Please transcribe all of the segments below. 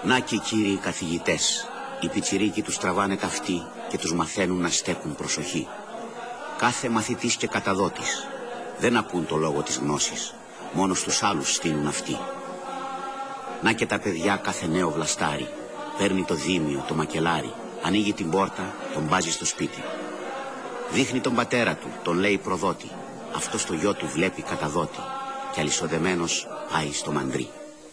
Να και οι κύριοι καθηγητές. Οι πιτσιρίκοι τους τραβάνε τα αυτί και τους μαθαίνουν να στέκουν προσοχή. Κάθε μαθητής και καταδότης. Δεν ακούν το λόγο της γνώσης. Μόνο στους άλλους στείνουν αυτοί. Να και τα παιδιά κάθε νέο βλαστάρι. Παίρνει το δίμιο, το μακελάρι. Ανοίγει την πόρτα, τον μπάζει στο σπίτι. Δείχνει τον πατέρα του, τον λέει προδότη. Αυτός το γιο του βλέπει καταδότη. Και αλυσοδεμένος πάει στο μαντρί.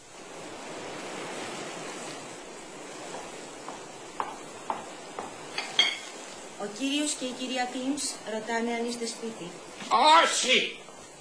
Ο κύριος και η κυρία Κλίμς ρωτάνε αν είστε σπίτι. Όχι!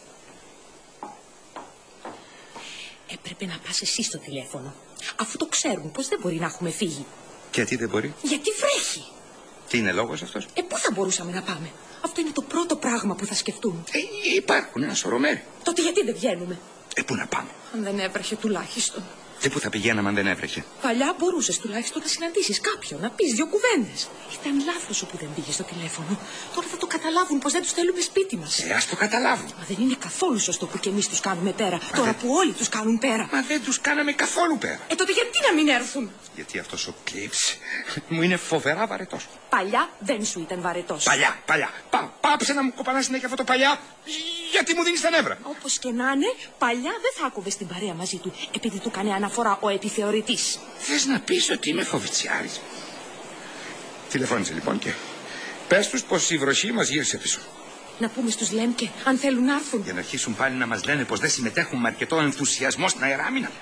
Έπρεπε να πας εσύ στο τηλέφωνο. Αφού το ξέρουν πως δεν μπορεί να έχουμε φύγει. Γιατί δεν μπορεί? Γιατί βρέχει. Τι είναι λόγος αυτός? Πού θα μπορούσαμε να πάμε? Αυτό είναι το πρώτο πράγμα που θα σκεφτούν. Υπάρχουν ένα σωρό μέρη. Τότε γιατί δεν βγαίνουμε? Πού να πάμε? Αν δεν έβρεχε τουλάχιστον. Πού θα πηγαίναμε αν δεν έβρεχε? Παλιά μπορούσες τουλάχιστον να συναντήσεις κάποιον, να πεις 2 κουβέντες. Ήταν λάθος σου που δεν πήγες στο τηλέφωνο. Τώρα θα το καταλάβουν πως δεν τους θέλουμε σπίτι μας. Ας το καταλάβουν. Μα δεν είναι καθόλου σωστό που κι εμείς τους κάνουμε πέρα. Τώρα που όλοι τους κάνουν πέρα. Μα δεν τους κάναμε καθόλου πέρα. Τότε γιατί να μην έρθουν? Γιατί αυτός ο Κλίμς μου είναι φοβερά βαρετός. Παλιά δεν σου ήταν βαρετός. Παλιά. Πάψε να μου κοπανάς συνέχεια αυτό το παλιά. Γιατί μου δίνεις τα νεύρα. Όπως και να είναι, παλιά δεν θα άκουβες την παρέα μαζί του, επειδή του κάνει αναφορά ο επιθεωρητής. Θες να πεις ότι είμαι φοβητσιάρης? Τηλεφώνησε λοιπόν και πες τους πως η βροχή μας γύρισε πίσω. Να πούμε στους Λέμκε, αν θέλουν να έρθουν. Για να αρχίσουν πάλι να μας λένε πως δεν συμμετέχουν με αρκετό ενθουσιασμό στην αεράμινα.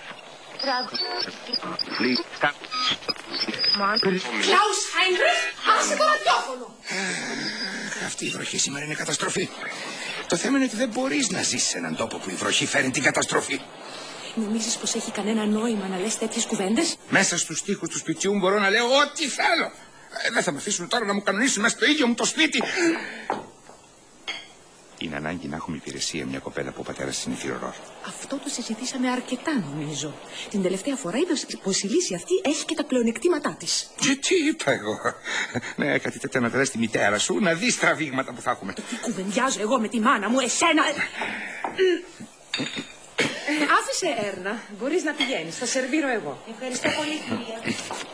Κλάους Χάινριχ, άσε το ραδιόφωνο. Αυτή η βροχή σήμερα είναι καταστροφή. Το θέμα είναι ότι δεν μπορείς να ζήσεις σε έναν τόπο που η βροχή φέρνει την καταστροφή. Νομίζεις πως έχει κανένα νόημα να λες τέτοιες κουβέντες? Μέσα στους τοίχους του σπιτιού μου μπορώ να λέω ό,τι θέλω. Δεν θα με αφήσουν τώρα να μου κανονίσουν μέσα στο ίδιο μου το σπίτι. Είναι ανάγκη να έχουμε υπηρεσία μια κοπέλα που ο πατέρας είναι θηρορός. Αυτό το συζητήσαμε αρκετά νομίζω. Την τελευταία φορά είδες πως η λύση αυτή έχει και τα πλεονεκτήματά της. Και τι είπα εγώ? Ναι, κάτι τέτοιο να τρέχει τη μητέρα σου, να δεις τραβήγματα που θα έχουμε. Τι κουβεντιάζω εγώ με τη μάνα μου, εσένα. Άφησε Έρνα, μπορείς να πηγαίνεις, θα σερβίρω εγώ. Ευχαριστώ πολύ, κυρία.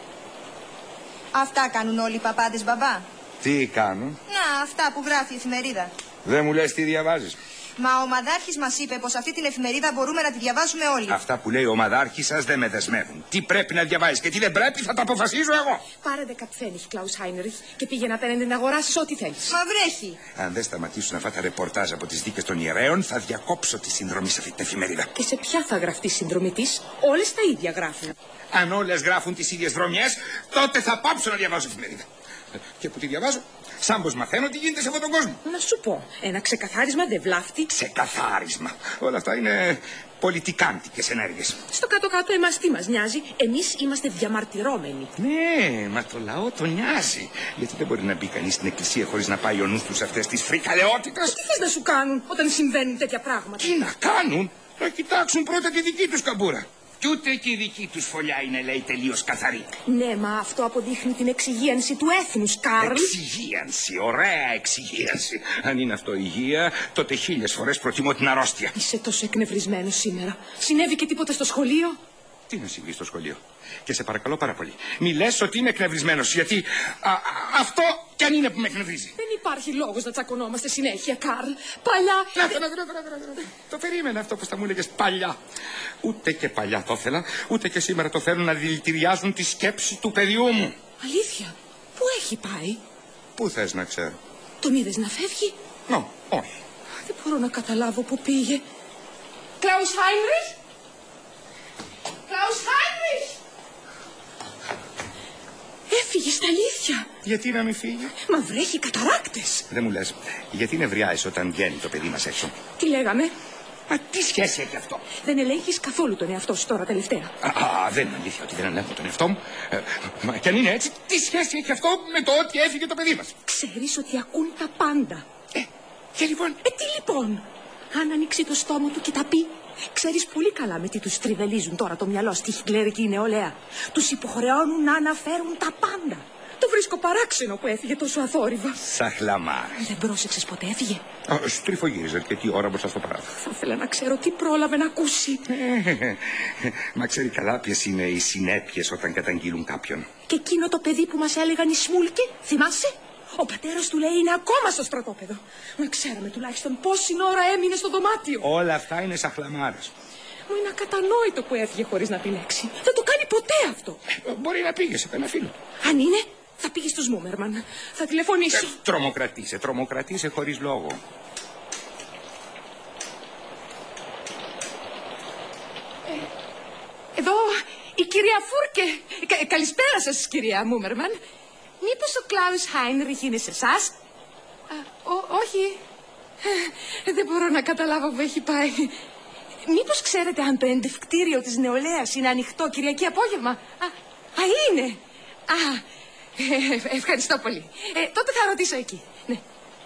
Αυτά κάνουν όλοι οι παπάδες, μπαμπά. Τι κάνουν? Να, αυτά που γράφει η εφημερίδα. Δεν μου λες τι διαβάζεις? Μα ο μαδάρχης μας είπε πως αυτή την εφημερίδα μπορούμε να τη διαβάσουμε όλοι. Αυτά που λέει ο μαδάρχης σας δεν με δεσμεύουν. Τι πρέπει να διαβάζεις και τι δεν πρέπει θα το αποφασίζω εγώ. Πάρε 10 πφένιχ, Κλάους Χάινριχ, και πήγαινε απέναντι να αγοράσεις ό,τι θέλεις. Μα βρέχει. Αν δεν σταματήσουν αυτά τα ρεπορτάζ από τις δίκες των ιερέων, θα διακόψω τη συνδρομή σε αυτή την εφημερίδα. Και σε ποια θα γραφτεί συνδρομή της? Όλες τα ίδια γράφουν. Αν όλες γράφουν τις ίδιες βρωμιές, τότε θα πάψω να διαβάζω εφημερίδα. Και που τη διαβάζω, σαν πως μαθαίνω τι γίνεται σε αυτόν τον κόσμο. Να σου πω, ένα ξεκαθάρισμα δεν βλάφτει. Ξεκαθάρισμα. Όλα αυτά είναι πολιτικάντικες ενέργειες. Στο κάτω-κάτω εμάς τι μας νοιάζει? Εμείς είμαστε διαμαρτυρόμενοι. Ναι, μα το λαό το νοιάζει. Γιατί δεν μπορεί να μπει κανείς στην εκκλησία χωρίς να πάει ο νους του σε αυτές τις φρικαλαιότητες. Τι θες να σου κάνουν όταν συμβαίνουν τέτοια πράγματα? Τι να κάνουν? Να κοιτάξουν πρώτα τη δική τους καμπούρα. Κι ούτε και η δική τους φωλιά είναι, λέει, τελείως καθαρή. Ναι, μα αυτό αποδείχνει την εξυγίανση του έθνους, Καρλ. Εξυγίανση, ωραία εξυγίανση. Αν είναι αυτό υγεία, τότε 1000 φορές προτιμώ την αρρώστια. Είσαι τόσο εκνευρισμένος σήμερα. Συνέβη και τίποτα στο σχολείο? Τι να συμβεί στο σχολείο? Και σε παρακαλώ πάρα πολύ, μη λες ότι είμαι εκνευρισμένος, γιατί αυτό κι αν είναι που με εκνευρίζει. Δεν υπάρχει λόγος να τσακωνόμαστε συνέχεια, Καρλ. Παλιά... Το περίμενα αυτό που θα μου έλεγες παλιά. Ούτε και παλιά το ήθελα, ούτε και σήμερα το θέλουν να δηλητηριάζουν τη σκέψη του παιδιού μου. Αλήθεια, πού έχει πάει? Πού θες να ξέρω? Τον είδες να φεύγει? Όχι. Δεν μπορώ να καταλάβω πού πήγε. Κλάους Χάινριχ! Κλάους Χάινριχ! Έφυγε στα αλήθεια. Γιατί να μην φύγει? Μα βρέχει καταράκτες. Δεν μου λες, γιατί νευριάζεις όταν βγαίνει το παιδί μας έξω? Τι λέγαμε? Μα τι σχέση έχει αυτό? Δεν ελέγχεις καθόλου τον εαυτό σου τώρα τελευταία. Δεν είναι αλήθεια ότι δεν ελέγχω τον εαυτό μου. Μα κι αν είναι έτσι, τι σχέση έχει αυτό με το ότι έφυγε το παιδί μας? Ξέρεις ότι ακούν τα πάντα. Και λοιπόν? Τι λοιπόν? Αν ανοίξει το στόμα του και τα πει. Ξέρεις πολύ καλά με τι τους τριβελίζουν τώρα το μυαλό στη χιτλερική νεολαία. Τους υποχρεώνουν να αναφέρουν τα πάντα. Το βρίσκω παράξενο που έφυγε τόσο αθόρυβα. Σαχλαμάρ. Δεν πρόσεξες ποτέ έφυγε? Στριφογύριζε αρκετή ώρα μπροστά στο παράθυρο. Θα ήθελα να ξέρω τι πρόλαβε να ακούσει. Μα ξέρει καλά ποιες είναι οι συνέπειες όταν καταγγείλουν κάποιον. Και εκείνο το παιδί που μας έλεγαν οι Σμούλκε, θυμάσαι? Ο πατέρας του λέει είναι ακόμα στο στρατόπεδο. Να ξέραμε τουλάχιστον πόση ώρα έμεινε στο δωμάτιο. Όλα αυτά είναι σαχλαμάρες. Μου είναι ακατανόητο που έφυγε χωρίς να πει λέξη. Δεν το κάνει ποτέ αυτό. Μπορεί να πήγε σε ένα φίλο. Αν είναι, θα πήγε στο Σμούμερμαν. Θα τηλεφωνήσω. Τρομοκρατήσε χωρίς λόγο. Εδώ η κυρία Φούρκε. Καλησπέρα σας, κυρία Μούμερμαν. Μήπως ο Κλάους Χάινριχ είναι σε εσάς? Όχι. Δεν μπορώ να καταλάβω που έχει πάει. Μήπως ξέρετε αν το εντευκτήριο της νεολαίας είναι ανοιχτό Κυριακή απόγευμα? Είναι. Ευχαριστώ πολύ. Τότε θα ρωτήσω εκεί. Ναι.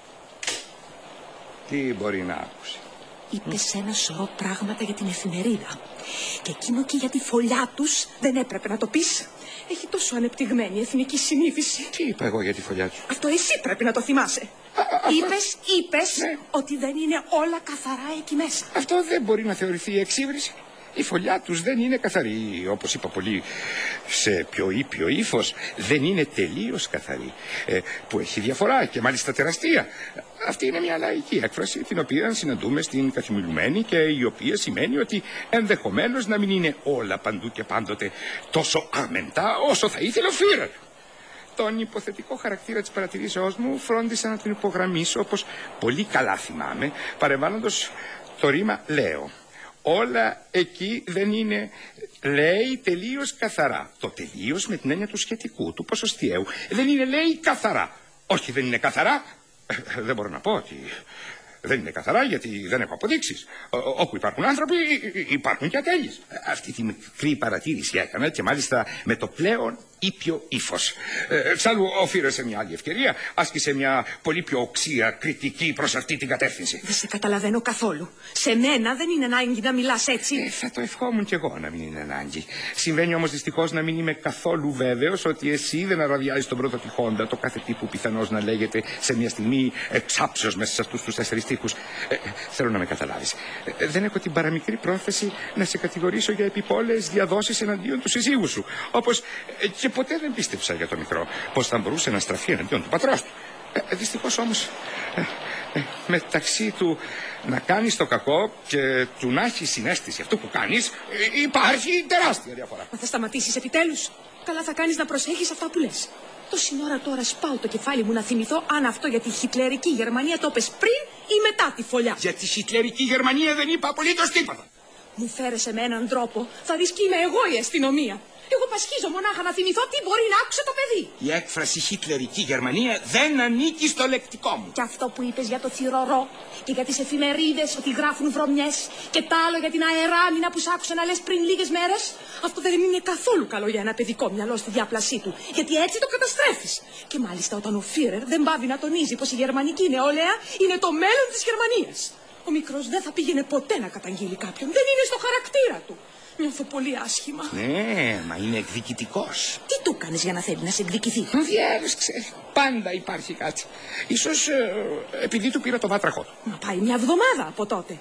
Τι μπορεί να άκουσει? Είπε σε ένα σωρό πράγματα για την εφημερίδα. Και εκείνο και για τη φωλιά τους δεν έπρεπε να το πεις. Έχει τόσο ανεπτυγμένη εθνική συνείδηση. Τι είπα εγώ για τη φωλιά του? Αυτό εσύ πρέπει να το θυμάσαι. Είπες ναι, ότι δεν είναι όλα καθαρά εκεί μέσα. Αυτό δεν μπορεί να θεωρηθεί εξύβριση. Η φωλιά τους δεν είναι καθαρή. Όπως είπα πολύ σε πιο ήπιο ύφος, δεν είναι τελείως καθαρή. Που έχει διαφορά και μάλιστα τεραστία. Αυτή είναι μια λαϊκή έκφραση την οποία συναντούμε στην καθημερινή και η οποία σημαίνει ότι ενδεχομένως να μην είναι όλα παντού και πάντοτε τόσο άμεντα όσο θα ήθελε ο Φίρερ. Τον υποθετικό χαρακτήρα της παρατηρήσεώς μου φρόντισα να τον υπογραμμίσω, όπως πολύ καλά θυμάμαι, παρεμβάλλοντος το ρήμα «λέω». Όλα εκεί δεν είναι, λέει, τελείως καθαρά. Το τελείως με την έννοια του σχετικού, του ποσοστιαίου. Δεν είναι, λέει, καθαρά. Όχι, δεν είναι καθαρά. Δεν μπορώ να πω ότι δεν είναι καθαρά, γιατί δεν έχω αποδείξεις. Όπου υπάρχουν άνθρωποι υπάρχουν και ατέλειες. Αυτή τη μικρή παρατήρηση έκανα και μάλιστα με το πλέον ήπιο ύφος. Εξάλλου ο Φίρερ σε μια άλλη ευκαιρία άσκησε μια πολύ πιο οξία κριτική προς αυτή την κατεύθυνση. Δεν σε καταλαβαίνω καθόλου. Σε μένα δεν είναι ανάγκη να μιλάς έτσι. Θα το ευχόμουν κι εγώ να μην είναι ανάγκη. Συμβαίνει όμως δυστυχώς να μην είμαι καθόλου βέβαιος ότι εσύ δεν αραδιάζεις τον πρώτο τυχόντα, το κάθε τύπου πιθανώς να λέγεται σε μια στιγμή εξάψεως μέσα σε αυτούς τους 4 τείχους. Θέλω να με καταλάβεις. Δεν έχω την παραμικρή πρόθεση να σε κατηγορήσω για επιπόλαιες διαδόσεις εναντίον του συζύγου σου. Όπως και ποτέ δεν πίστεψα για το μικρό πως θα μπορούσε να στραφεί εναντίον του πατρός του. Δυστυχώς όμως μεταξύ του να κάνεις το κακό και του να έχει συναίσθηση αυτό που κάνεις υπάρχει τεράστια διαφορά. Μα θα σταματήσεις επιτέλους? Καλά θα κάνεις να προσέχεις αυτά που λες. Τόση ώρα τώρα σπάω το κεφάλι μου να θυμηθώ αν αυτό για τη χιτλερική Γερμανία το πες πριν ή μετά τη φωλιά. Για τη χιτλερική Γερμανία δεν είπα απολύτως τίποτα. Μου φέρεσαι με έναν τρόπο, θα δεις κι είμαι εγώ η αστυνομία. Εγώ πασχίζω μονάχα να θυμηθώ τι μπορεί να άκουσε το παιδί. Η έκφραση χιτλερική Γερμανία δεν ανήκει στο λεκτικό μου. Και αυτό που είπες για το θυρωρό και για τις εφημερίδες ότι γράφουν βρωμιές και τ' άλλο για την αεράμινα που σ' άκουσα να λες πριν λίγες μέρες, αυτό δεν είναι καθόλου καλό για ένα παιδικό μυαλό στη διάπλασή του. Γιατί έτσι το καταστρέφεις. Και μάλιστα όταν ο Φίρερ δεν πάβει να τονίζει πως η γερμανική νεολαία είναι το μέλλον της Γερμανίας. Ο μικρός δεν θα πήγαινε ποτέ να καταγγείλει κάποιον. Δεν είναι στο χαρακτήρα του. Νιώθω πολύ άσχημα. Ναι, μα είναι εκδικητικός. Τι του κάνεις για να θέλει να σε εκδικηθεί? Διάρρης, ξέρει. Πάντα υπάρχει κάτι. Ίσως επειδή του πήρα το βάτραχό του. Μα πάει μια εβδομάδα από τότε.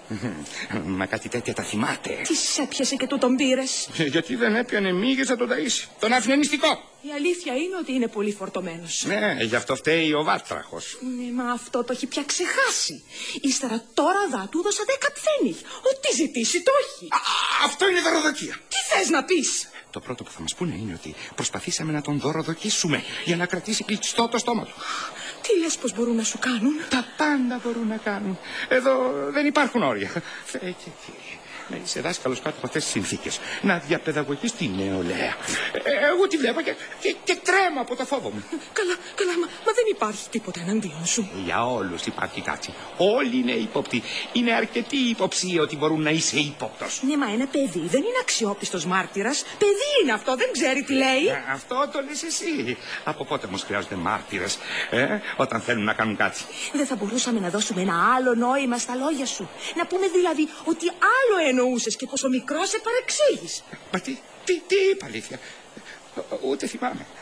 Μα κάτι τέτοια τα θυμάται. Τι σε έπιασε και του τον πήρες? Γιατί δεν έπιανε μύγες να τον ταΐσει. Τον άφηνε νηστικό. Η αλήθεια είναι ότι είναι πολύ φορτωμένος. Ναι, γι' αυτό φταίει ο βάτραχος. Ναι, μα αυτό το έχει πια ξεχάσει. Ύστερα τώρα δα του δώσα 10 πφένιχ. Ό,τι ζητήσει το έχει. Αυτό είναι δωροδοκία. Τι θες να πεις? Το πρώτο που θα μας πούνε είναι ότι προσπαθήσαμε να τον δωροδοκίσουμε για να κρατήσει κλειστό το στόμα του. Τι λες πως μπορούν να σου κάνουν? Τα πάντα μπορούν να κάνουν. Εδώ δεν υπάρχουν όρια. Και κύριε, να είσαι δάσκαλος κάτω από αυτές τις συνθήκες. Να διαπαιδαγωγείς τη νεολαία. Εγώ τη βλέπω και τρέμω από το φόβο μου. Καλά, μα δεν υπάρχει τίποτα εναντίον σου. Για όλους υπάρχει κάτι. Όλοι είναι ύποπτοι. Είναι αρκετή υποψία ότι μπορούν να είσαι ύποπτος. Ναι, μα είναι παιδί. Δεν είναι αξιόπιστος μάρτυρας. Παιδί είναι αυτό, δεν ξέρει τι λέει. Αυτό το λες εσύ. Από πότε όμως χρειάζονται μάρτυρες, όταν θέλουν να κάνουν κάτι? Δεν θα μπορούσαμε να δώσουμε ένα άλλο νόημα στα λόγια σου? Να πούμε δηλαδή ότι άλλο εννοούσες και πως ο μικρός σε παρεξήγησε. Μα τι είπα, αλήθεια? Ούτε θυμάμαι.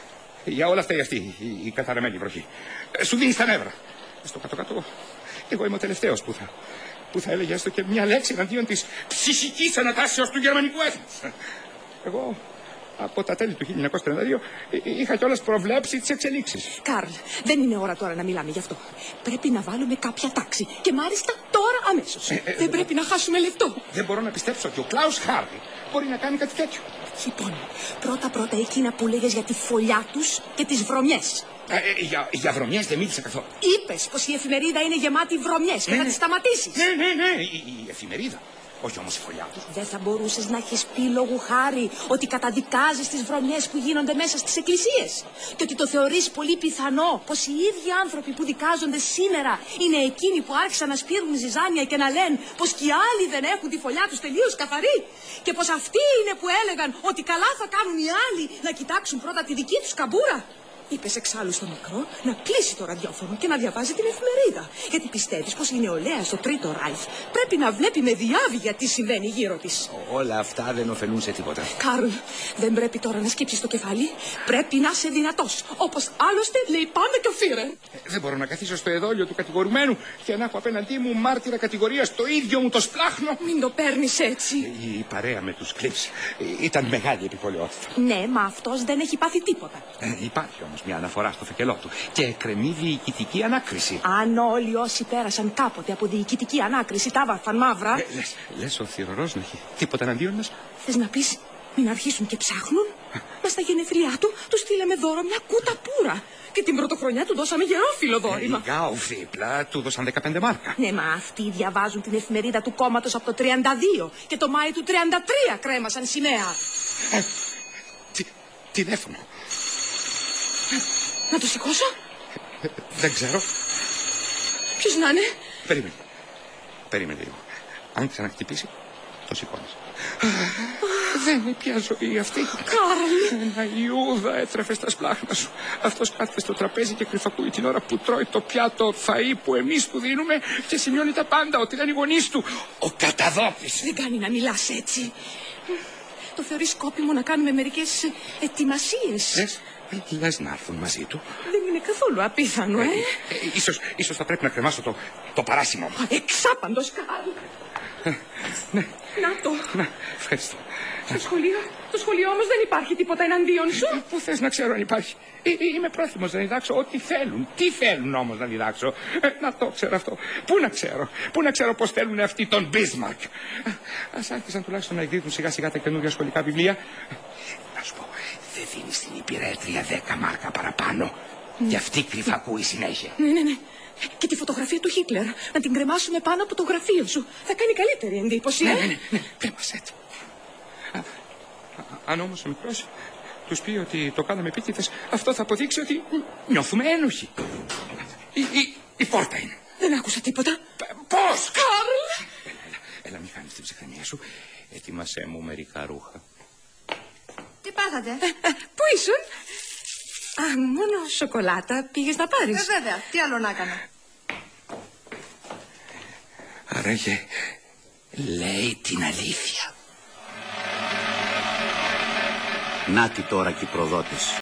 Για όλα αυτά αυτή η καταραμένη βροχή. Σου δίνει τα νεύρα. Στο κάτω-κάτω, εγώ είμαι ο τελευταίος που θα έλεγε έστω και μια λέξη εναντίον της ψυχικής ανατάσεως του γερμανικού έθνους. Εγώ από τα τέλη του 1932 είχα κιόλας προβλέψει τις εξελίξεις. Καρλ, δεν είναι ώρα τώρα να μιλάμε γι' αυτό. Πρέπει να βάλουμε κάποια τάξη. Και μάλιστα τώρα αμέσως. Δεν πρέπει να χάσουμε λεπτό. Δεν μπορώ να πιστέψω ότι ο Κλάους Χάρβι μπορεί να κάνει κάτι τέτοιο. Λοιπόν, πρώτα εκείνα που λέγες για τη φωλιά τους και τις βρωμιές. Για βρωμιές δεν μίλησα καθόλου. Είπες πως η εφημερίδα είναι γεμάτη βρωμιές και θα τις σταματήσεις. Ναι, η εφημερίδα. Όχι όμως η φωλιά τους. Δεν θα μπορούσες να έχεις πει λόγου χάρη ότι καταδικάζεις τις βρωμιές που γίνονται μέσα στις εκκλησίες και ότι το θεωρείς πολύ πιθανό πως οι ίδιοι άνθρωποι που δικάζονται σήμερα είναι εκείνοι που άρχισαν να σπείρουν ζυζάνια και να λένε πως και οι άλλοι δεν έχουν τη φωλιά τους τελείως καθαρή και πως αυτοί είναι που έλεγαν ότι καλά θα κάνουν οι άλλοι να κοιτάξουν πρώτα τη δική τους καμπούρα. Είπες εξάλλου στο μικρό να κλείσει το ραδιόφωνο και να διαβάζει την εφημερίδα. Γιατί πιστεύεις πως η νεολαία στο Τρίτο Ράιχ πρέπει να βλέπει με διάβγεια τι συμβαίνει γύρω της. Όλα αυτά δεν ωφελούν σε τίποτα. Καρλ, δεν πρέπει τώρα να σκύψεις το κεφάλι. Πρέπει να είσαι δυνατός. Όπως άλλωστε λέει πάμε και ο Φίρερ. Δεν μπορώ να καθίσω στο εδόλιο του κατηγορουμένου και να έχω απέναντί μου μάρτυρα κατηγορίας το ίδιο μου το σπλάχνο. Μην το παίρνεις έτσι. Η παρέα με τους Κλίφς ήταν μεγάλη επιβολιότητα. Ναι, μα αυτός δεν έχει πάθει τίποτα. Υπάρχει όμως μια αναφορά στο φακελό του και εκκρεμεί διοικητική ανάκριση. Αν όλοι όσοι πέρασαν κάποτε από διοικητική ανάκριση τα βάρφαν μαύρα. Λες ο θηρορός να έχει τίποτα εναντίον μας. Θες να πεις μην αρχίσουν και ψάχνουν. Μα στα γενεθλιά του στείλαμε δώρο μια κούτα πουρα. Και την πρωτοχρονιά του δώσαμε γερόφυλλο δώρημα. Οι Γκάουφ δίπλα του δώσαν 15 μάρκα. Ναι, μα αυτοί διαβάζουν την εφημερίδα του κόμματος από το 32 και το Μάη του 33 κρέμασαν σημαία. Τηλέφωνο. Να το σηκώσω? Δεν ξέρω. Ποιος να είναι? Περίμενε λίγο. Αν ξαναχτυπήσει, το σηκώνεις. Δεν είναι πια ζωή αυτή. Καρλ! Ένα Ιούδα έτρεφε στα σπλάχνα σου. Αυτός κάθεται στο τραπέζι και κρυφακούει την ώρα που τρώει το πιάτο φαΐ που εμείς του δίνουμε και σημειώνει τα πάντα ότι ήταν οι γονείς του. Ο καταδότης. Δεν κάνει να μιλάς έτσι. Το θεωρείς σκόπιμο να κάνουμε μερικές ετοιμασίες? Λες να έρθουν μαζί του. Δεν είναι καθόλου απίθανο, Ίσως θα πρέπει να κρεμάσω το παράσημο. Εξάπαντος, Καρλ. Ναι. Να, ευχαριστώ. Στο σχολείο όμως δεν υπάρχει τίποτα εναντίον σου. Πού θες να ξέρω αν υπάρχει? Είμαι πρόθυμος να διδάξω ό,τι θέλουν. Τι θέλουν όμως να διδάξω? Να το ξέρω αυτό. Πού να ξέρω πώς θέλουν αυτοί τον Μπίσμαρκ? Ας άρχισαν τουλάχιστον να εκδίδουν σιγά σιγά τα καινούργια σχολικά βιβλία. Να σου πω, δεν δίνεις στην υπηρέτρια 10 μάρκα παραπάνω? Γι' αυτή κρυφακούει συνέχεια. Ναι. Και τη φωτογραφία του Χίτλερ να την κρεμάσουμε πάνω από το γραφείο σου. Θα κάνει καλύτερη εντύπωση. Ναι. Κρέμασέ το. Αν όμως ο μικρός τους πει ότι το κάναμε επίτηδες, αυτό θα αποδείξει ότι νιώθουμε ένοχοι. Η πόρτα είναι. Δεν άκουσα τίποτα. Πώς? Καρλ! Έλα, μην χάνεις την ψυχραιμία σου. Ετοίμασέ μου μερικά ρούχα. Τι πάθατε? Πού ήσουν? Μόνο σοκολάτα πήγες να πάρεις. Βέβαια, τι άλλο να έκανα? Άραγε λέει την αλήθεια. Νάτι τώρα και οι προδότες.